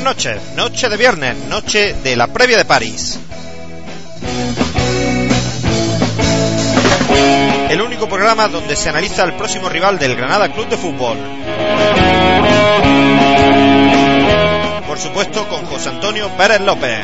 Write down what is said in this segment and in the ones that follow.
noches, noche de viernes, noche de la previa de París. El único programa donde se analiza el próximo rival del Granada Club de Fútbol. Por supuesto con José Antonio Pérez López.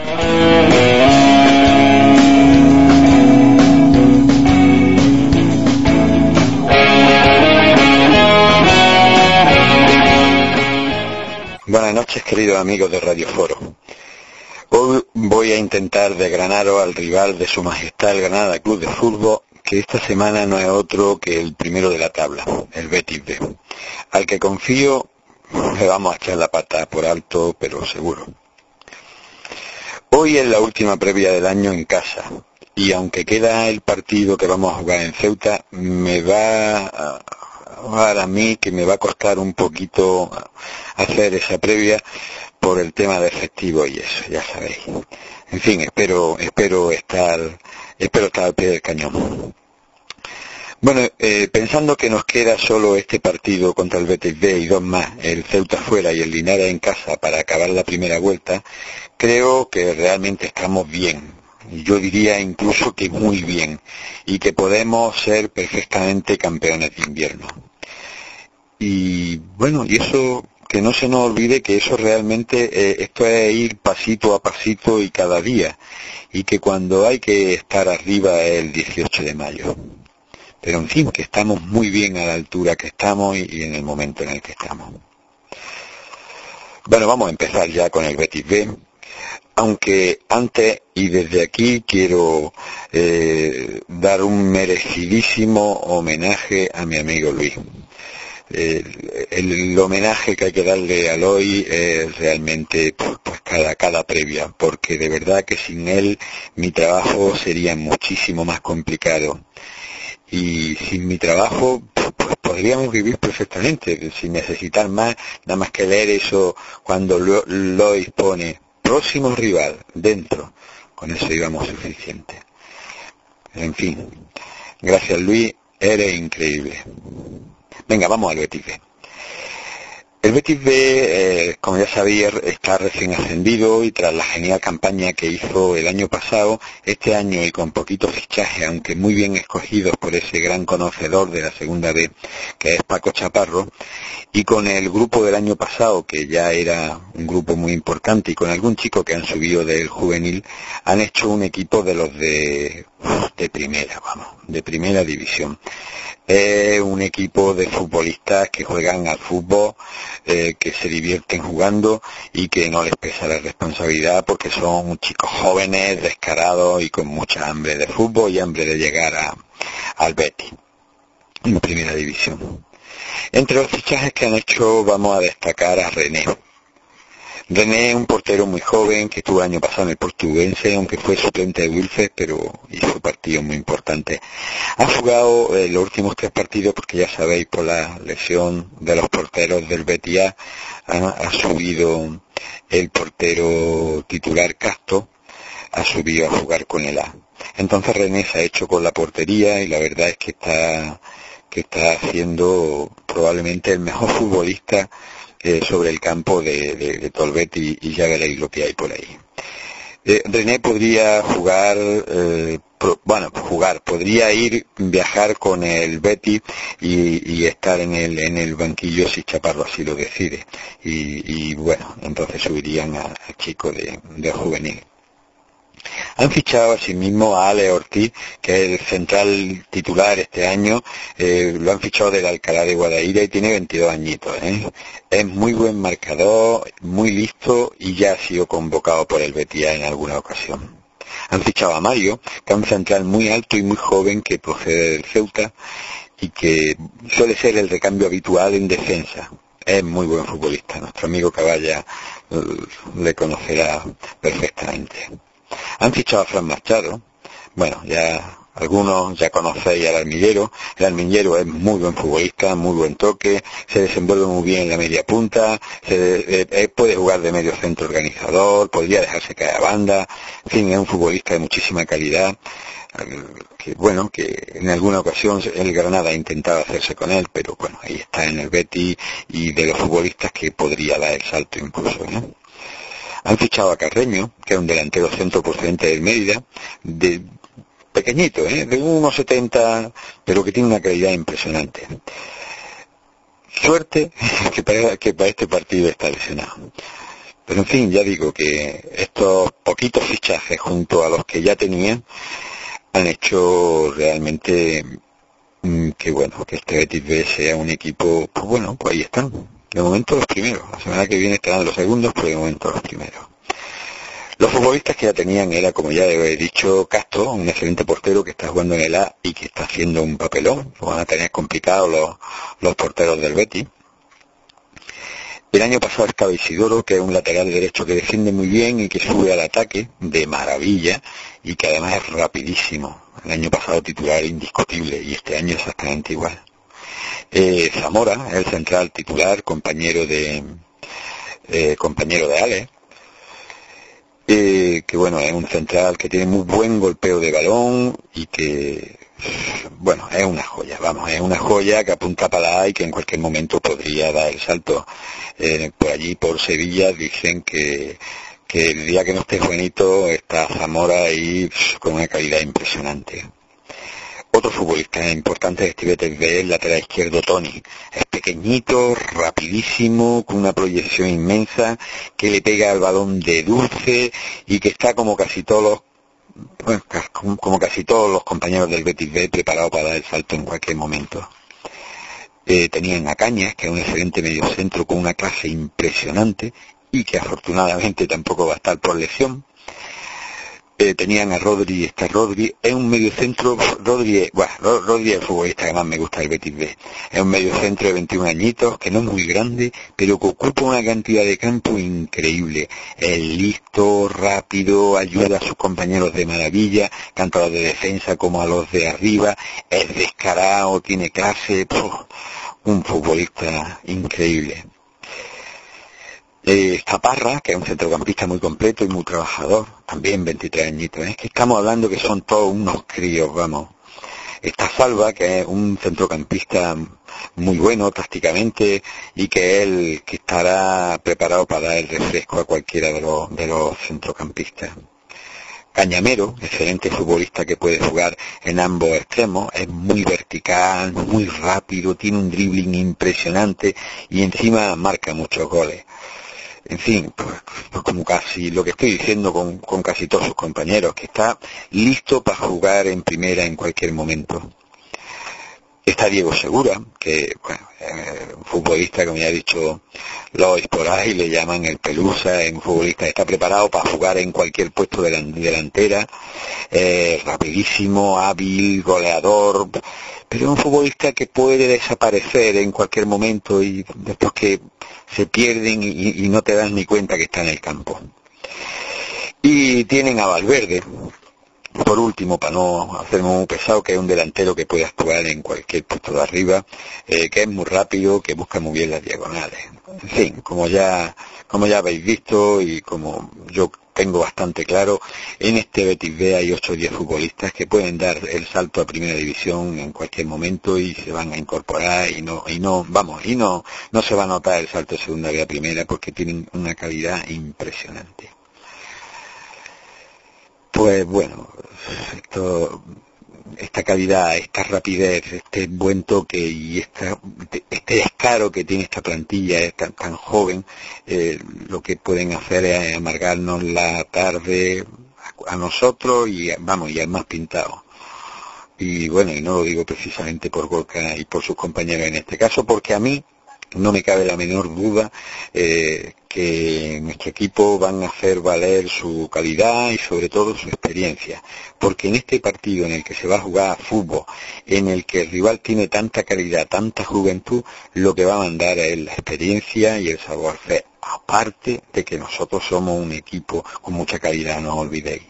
Buenas noches, queridos amigos de Radio Foro. Hoy voy a intentar desgranaros al rival de Su Majestad el Granada Club de Fútbol, que esta semana no es otro que el primero de la tabla, el Betis B, al que confío le vamos a echar la pata por alto, pero seguro. Hoy es la última previa del año en casa, y aunque queda el partido que vamos a jugar en Ceuta, me va a mí que me va a costar un poquito hacer esa previa por el tema de efectivo y eso, ya sabéis. En fin, espero estar al pie del cañón. Bueno, pensando que nos queda solo este partido contra el Betis B y dos más, el Ceuta fuera y el Linares en casa para acabar la primera vuelta, creo que realmente estamos bien. Yo diría incluso que muy bien, y que podemos ser perfectamente campeones de invierno. Y bueno, y eso, que no se nos olvide que eso realmente, esto es ir pasito a pasito y cada día, y que cuando hay que estar arriba es el 18 de mayo. Pero en fin, que estamos muy bien a la altura que estamos y en el momento en el que estamos. Bueno, vamos a empezar ya con el Betis B. Aunque antes y desde aquí quiero dar un merecidísimo homenaje a mi amigo Luis. El homenaje que hay que darle a Luis es realmente pues cada previa, porque de verdad que sin él mi trabajo sería muchísimo más complicado. Y sin mi trabajo pues podríamos vivir perfectamente, sin necesitar más, nada más que leer eso cuando Luis pone próximo rival dentro, con eso íbamos suficiente. En fin, gracias Luis, eres increíble. Venga, vamos al Betis B. El Betis B, como ya sabéis, está recién ascendido y tras la genial campaña que hizo el año pasado, este año y con poquitos fichajes, aunque muy bien escogidos por ese gran conocedor de la segunda B, que es Paco Chaparro, y con el grupo del año pasado, que ya era un grupo muy importante, y con algún chico que han subido del juvenil, han hecho un equipo de los de primera, de primera división. Es un equipo de futbolistas que juegan al fútbol, que se divierten jugando y que no les pesa la responsabilidad porque son chicos jóvenes, descarados y con mucha hambre de fútbol y hambre de llegar al Betis en primera división. Entre los fichajes que han hecho vamos a destacar a René. René es un portero muy joven que estuvo el año pasado en el Portuguense, aunque fue suplente de Wilfes, pero hizo partidos muy importantes. Ha jugado los últimos 3 partidos porque ya sabéis por la lesión de los porteros del Betis ha subido el portero titular Castro, ha subido a jugar con el A. Entonces René se ha hecho con la portería y la verdad es que está haciendo probablemente el mejor futbolista sobre el campo de Tolbet y ya veréis lo que hay por ahí. René podría podría viajar con el Betis y estar en el banquillo si Chaparro así lo decide. Y bueno, entonces subirían al chico de juvenil. Han fichado asimismo a Ale Ortiz, que es el central titular este año, lo han fichado del Alcalá de Guadaira y tiene 22 añitos. Es muy buen marcador, muy listo y ya ha sido convocado por el Betis en alguna ocasión. Han fichado a Mario, que es un central muy alto y muy joven que procede del Ceuta y que suele ser el recambio habitual en defensa. Es muy buen futbolista, nuestro amigo Caballa le conocerá perfectamente. Han fichado a Fran Machado. Bueno, ya algunos ya conocéis al Armillero. El Armillero es muy buen futbolista, muy buen toque, se desenvuelve muy bien en la media punta, puede jugar de medio centro organizador, podría dejarse caer a banda, en fin, es un futbolista de muchísima calidad, que en alguna ocasión el Granada ha intentado hacerse con él, pero bueno, ahí está en el Betis y de los futbolistas que podría dar el salto incluso, ¿no? Han fichado a Carreño, que es un delantero centro procedente del Mérida, de pequeñito, de 1,70, pero que tiene una calidad impresionante. Suerte que para este partido está lesionado. Pero en fin, ya digo que estos poquitos fichajes junto a los que ya tenían han hecho realmente que este Betis B sea un equipo, pues bueno, pues ahí están. De momento los primeros. La semana que viene estarán los segundos, pero de momento los primeros. Los futbolistas que ya tenían era, como ya he dicho, Castro, un excelente portero que está jugando en el A y que está haciendo un papelón. Lo van a tener complicado los porteros del Betis. El año pasado estaba Isidoro, que es un lateral derecho que defiende muy bien y que sube al ataque de maravilla y que además es rapidísimo. El año pasado titular indiscutible y este año exactamente igual. Zamora, el central titular, compañero de Ale, que bueno, es un central que tiene muy buen golpeo de balón y que, bueno, es una joya, es una joya que apunta para la A y que en cualquier momento podría dar el salto. Por allí, por Sevilla, dicen que el día que no esté Juanito está Zamora ahí con una calidad impresionante. Otro futbolista importante de este Betis B, el lateral izquierdo Toni. Es pequeñito, rapidísimo, con una proyección inmensa, que le pega al balón de dulce y que está como casi todos los compañeros del Betis B preparados para dar el salto en cualquier momento. Tenían a Cañas, que es un excelente mediocentro con una clase impresionante y que afortunadamente tampoco va a estar por lesión. Tenían a Rodri, es un mediocentro, Rodri es el futbolista que más me gusta del Betis B. Es un mediocentro de 21 añitos, que no es muy grande, pero que ocupa una cantidad de campo increíble. Es listo, rápido, ayuda a sus compañeros de maravilla, tanto a los de defensa como a los de arriba, es descarado, tiene clase, un futbolista increíble. Zaparra, que es un centrocampista muy completo y muy trabajador, también 23 añitos, es que estamos hablando que son todos unos críos, vamos. Está Salva, que es un centrocampista muy bueno tácticamente y que es el que estará preparado para dar el refresco a cualquiera de los centrocampistas. Cañamero, excelente futbolista que puede jugar en ambos extremos, es muy vertical, muy rápido, tiene un dribbling impresionante y encima marca muchos goles. En fin, pues como casi lo que estoy diciendo con casi todos sus compañeros, que está listo para jugar en primera en cualquier momento. Está Diego Segura, que bueno, un futbolista, como ya he dicho, Lois por ahí le llaman el Pelusa, es un futbolista que está preparado para jugar en cualquier puesto de delantera, rapidísimo, hábil, goleador, pero es un futbolista que puede desaparecer en cualquier momento y después que se pierden y no te das ni cuenta que está en el campo. Y tienen a Valverde, por último, para no hacerme muy pesado, que es un delantero que puede actuar en cualquier puesto de arriba, que es muy rápido, que busca muy bien las diagonales. En fin, como ya habéis visto y como yo tengo bastante claro, en este Betis B hay 8 o 10 futbolistas que pueden dar el salto a primera división en cualquier momento y se van a incorporar y no se va a notar el salto de segunda B a primera porque tienen una calidad impresionante. Pues bueno, esta calidad, esta rapidez, este buen toque y este descaro que tiene esta plantilla tan joven, lo que pueden hacer es amargarnos la tarde a nosotros y al más pintado. Y bueno, y no lo digo precisamente por Gorka y por sus compañeros en este caso, porque a mí no me cabe la menor duda que nuestro equipo van a hacer valer su calidad y sobre todo su experiencia, porque en este partido en el que se va a jugar a fútbol, en el que el rival tiene tanta calidad, tanta juventud, lo que va a mandar es la experiencia y el savoir-faire, aparte de que nosotros somos un equipo con mucha calidad, no os olvidéis.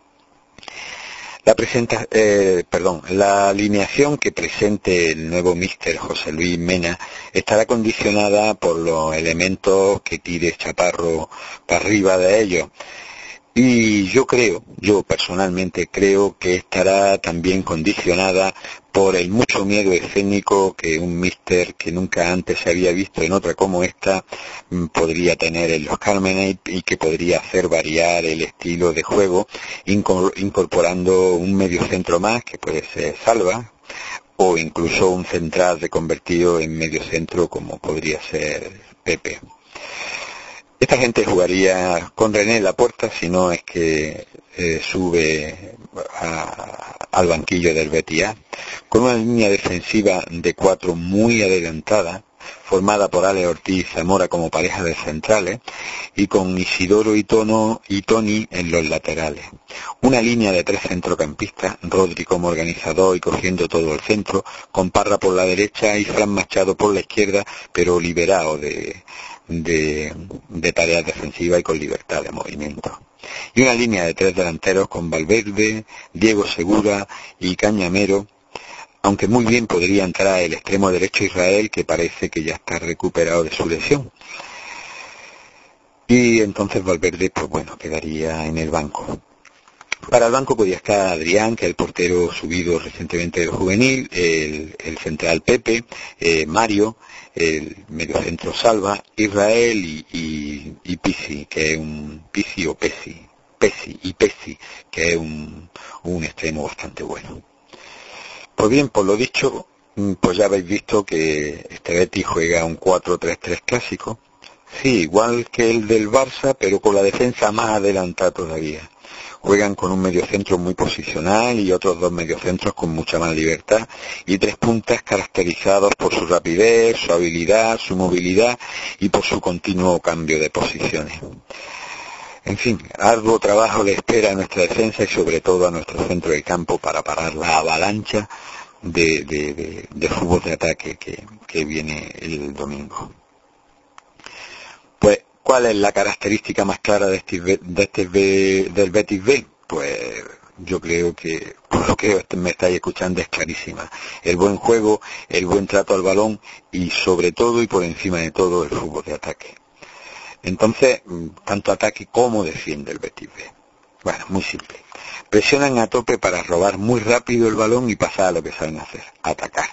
La alineación que presente el nuevo míster José Luis Mena estará condicionada por los elementos que tire Chaparro para arriba de ellos. Y yo personalmente creo que estará también condicionada por el mucho miedo escénico que un míster que nunca antes se había visto en otra como esta podría tener en los Carmenite, y que podría hacer variar el estilo de juego incorporando un mediocentro más, que puede ser Salva, o incluso un central reconvertido en mediocentro como podría ser Pepe. Esta gente jugaría con René en la puerta, si no es que sube al banquillo del Betis A, con una línea defensiva de 4 muy adelantada, formada por Ale Ortiz y Zamora como pareja de centrales, y con Isidoro y Toni en los laterales. Una línea de 3 centrocampistas, Rodri como organizador y cogiendo todo el centro, con Parra por la derecha y Fran Machado por la izquierda, pero liberado de tareas defensivas y con libertad de movimiento. Y una línea de 3 delanteros con Valverde, Diego Segura y Cañamero, aunque muy bien podría entrar el extremo derecho Israel, que parece que ya está recuperado de su lesión. Y entonces Valverde, pues bueno, quedaría en el banco. Para el banco podría estar Adrián, que es el portero subido recientemente del juvenil, el central Pepe, Mario, el mediocentro Salva, Israel y Pisi, que es un Pisi o Pesi, que es un extremo bastante bueno. Pues bien, por lo dicho, pues ya habéis visto que este Betis juega un 4-3-3 clásico. Sí, igual que el del Barça, pero con la defensa más adelantada todavía. Juegan con un mediocentro muy posicional y otros 2 mediocentros con mucha más libertad, y 3 puntas caracterizados por su rapidez, su habilidad, su movilidad y por su continuo cambio de posiciones. En fin, arduo trabajo le espera a nuestra defensa y sobre todo a nuestro centro de campo para parar la avalancha de fútbol de ataque que viene el domingo. Pues, ¿cuál es la característica más clara del Betis B? Pues yo creo que, por lo que me estáis escuchando, es clarísima. El buen juego, el buen trato al balón y sobre todo y por encima de todo el fútbol de ataque. Entonces, tanto ataque como defiende el Betis B. Bueno, muy simple. Presionan a tope para robar muy rápido el balón y pasar a lo que saben hacer, atacar.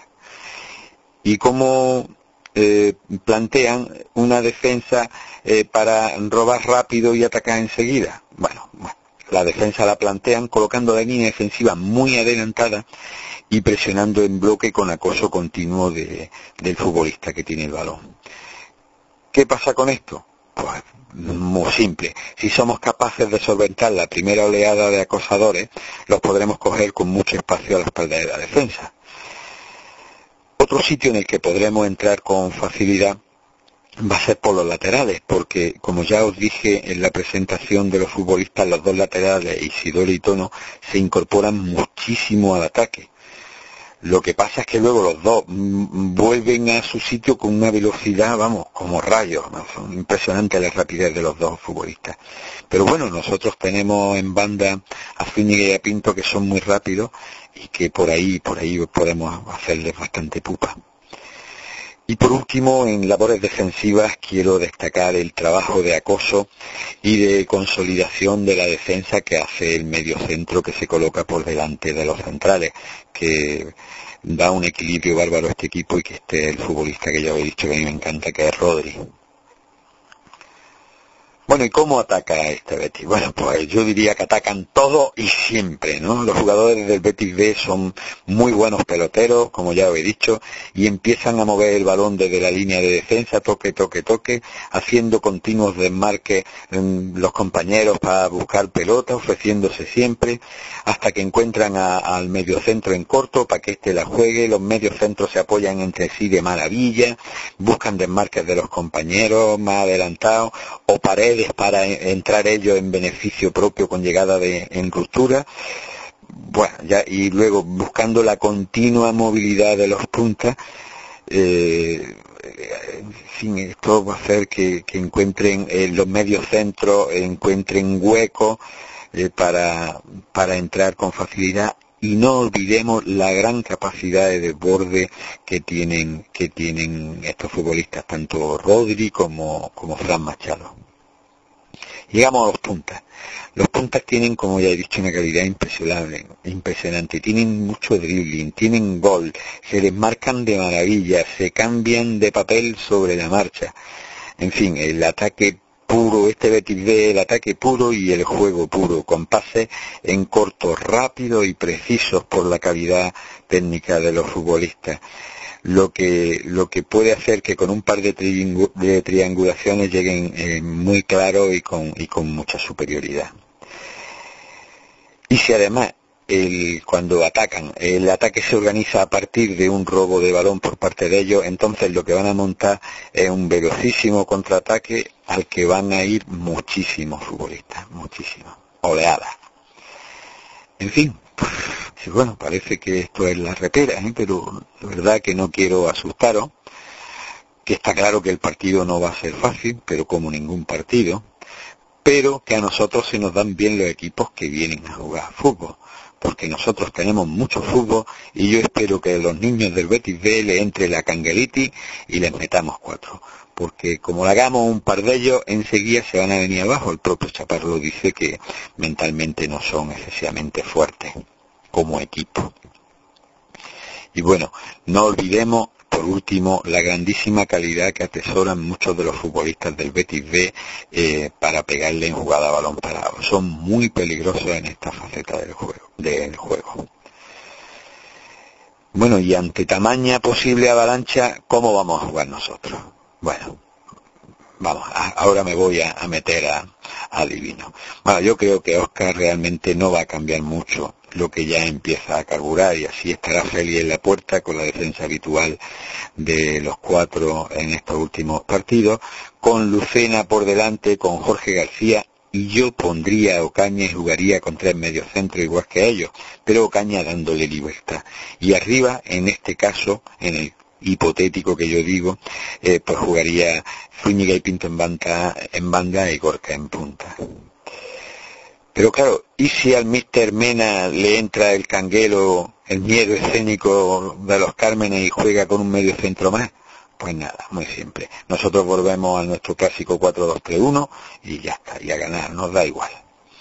Y como plantean una defensa para robar rápido y atacar enseguida. Bueno, la defensa la plantean colocando la línea defensiva muy adelantada y presionando en bloque con acoso continuo del futbolista que tiene el balón. ¿Qué pasa con esto? Pues muy simple. Si somos capaces de solventar la primera oleada de acosadores, los podremos coger con mucho espacio a la espalda de la defensa. Otro sitio en el que podremos entrar con facilidad va a ser por los laterales, porque como ya os dije en la presentación de los futbolistas, los 2 laterales, Isidoro y Tono, se incorporan muchísimo al ataque. Lo que pasa es que luego los 2 vuelven a su sitio con una velocidad, vamos, como rayos, ¿no? Son impresionantes la rapidez de los 2 futbolistas. Pero bueno, nosotros tenemos en banda a Zúñiga y a Pinto, que son muy rápidos y que por ahí podemos hacerles bastante pupa. Y por último, en labores defensivas quiero destacar el trabajo de acoso y de consolidación de la defensa que hace el mediocentro, que se coloca por delante de los centrales, que da un equilibrio bárbaro a este equipo, y que este es el futbolista que ya os he dicho que a mí me encanta, que es Rodri. Bueno, ¿y cómo ataca este Betis? Bueno, pues yo diría que atacan todo y siempre, ¿no? Los jugadores del Betis B son muy buenos peloteros, como ya os he dicho, y empiezan a mover el balón desde la línea de defensa, toque, haciendo continuos desmarques los compañeros para buscar pelota, ofreciéndose siempre, hasta que encuentran al mediocentro en corto para que éste la juegue. Los mediocentros se apoyan entre sí de maravilla, buscan desmarques de los compañeros más adelantados, o paredes para entrar ellos en beneficio propio con llegada en ruptura. Bueno, ya, y luego buscando la continua movilidad de los puntas, en fin, esto va a hacer que encuentren los medios centros, encuentren huecos para entrar con facilidad. Y no olvidemos la gran capacidad de desborde que tienen estos futbolistas, tanto Rodri como Fran Machado. Llegamos a los puntas. Los puntas tienen, como ya he dicho, una calidad impresionante. Tienen mucho dribbling, tienen gol, se les marcan de maravilla, se cambian de papel sobre la marcha. En fin, el ataque puro, este Betis B, el ataque puro y el juego puro, con pases en corto, rápidos y precisos por la calidad técnica de los futbolistas. Lo que puede hacer que con un par de triangulaciones lleguen muy claros y con mucha superioridad. Y si además cuando atacan, el ataque se organiza a partir de un robo de balón por parte de ellos, entonces lo que van a montar es un velocísimo contraataque al que van a ir muchísimos futbolistas, muchísimos, oleadas. En fin, sí, bueno, parece que esto es la repera, pero la verdad que no quiero asustaros, que está claro que el partido no va a ser fácil, pero como ningún partido, pero que a nosotros se nos dan bien los equipos que vienen a jugar fútbol, porque nosotros tenemos mucho fútbol y yo espero que a los niños del Betis B le entre la canguelitis y les metamos 4, porque como le hagamos un par de ellos, enseguida se van a venir abajo. El propio Chaparro dice que mentalmente no son excesivamente fuertes como equipo. Y bueno, no olvidemos, por último, la grandísima calidad que atesoran muchos de los futbolistas del Betis B para pegarle en jugada a balón parado. Son muy peligrosos en esta faceta del juego. Bueno, y ante tamaña posible avalancha, ¿cómo vamos a jugar nosotros? Bueno, vamos, ahora me voy a meter a divino. Bueno, yo creo que Óscar realmente no va a cambiar mucho lo que ya empieza a carburar, y así estará Félix en la puerta con la defensa habitual de los 4 en estos últimos partidos, con Lucena por delante, con Jorge García, y yo pondría a Ocaña y jugaría con 3 mediocentros igual que ellos, pero Ocaña dándole libertad. Y arriba, en este caso, en el hipotético que yo digo, pues jugaría Zúñiga y Pinto en banda y Gorka en punta. Pero claro, ¿y si al Mister Mena le entra el canguelo, el miedo escénico de los Cármenes y juega con un medio centro más? Pues nada, muy simple. Nosotros volvemos a nuestro clásico 4-2-3-1 y ya está, y a ganar, nos da igual.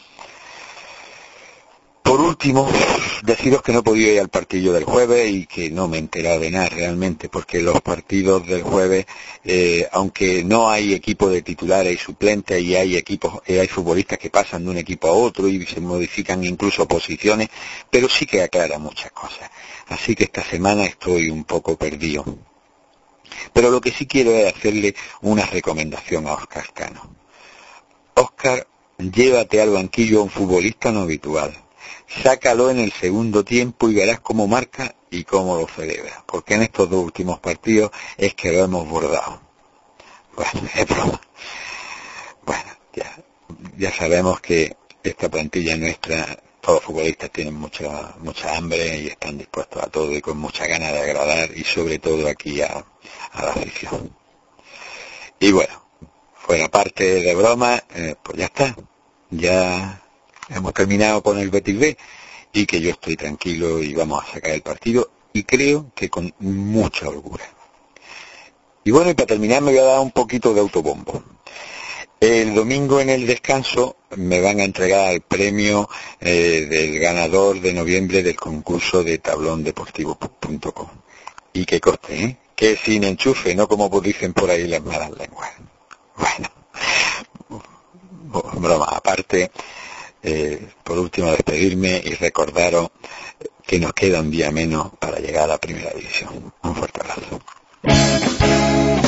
Por último, deciros que no he podido ir al partido del jueves y que no me he enterado de nada realmente, porque los partidos del jueves, aunque no hay equipo de titulares y suplentes y hay futbolistas que pasan de un equipo a otro y se modifican incluso posiciones, pero sí que aclara muchas cosas. Así que esta semana estoy un poco perdido. Pero lo que sí quiero es hacerle una recomendación a Óscar Cano. Óscar, llévate al banquillo a un futbolista no habitual. Sácalo en el segundo tiempo y verás cómo marca y cómo lo celebra, porque en estos 2 últimos partidos es que lo hemos bordado. Bueno, es broma. Bueno, ya sabemos que esta plantilla nuestra, todos los futbolistas tienen mucha hambre y están dispuestos a todo y con mucha ganas de agradar, y sobre todo aquí a la afición. Y bueno, fuera parte de broma, pues ya está. Ya hemos terminado con el Betis B y que yo estoy tranquilo y vamos a sacar el partido, y creo que con mucha holgura. Y bueno, y para terminar me voy a dar un poquito de autobombo. El domingo en el descanso me van a entregar el premio del ganador de noviembre del concurso de tablondeportivo.com. Y que coste, que sin enchufe, no como dicen por ahí las malas lenguas. Bueno, broma aparte. Por último, despedirme y recordaros que nos queda un día menos para llegar a la primera división. Un fuerte abrazo.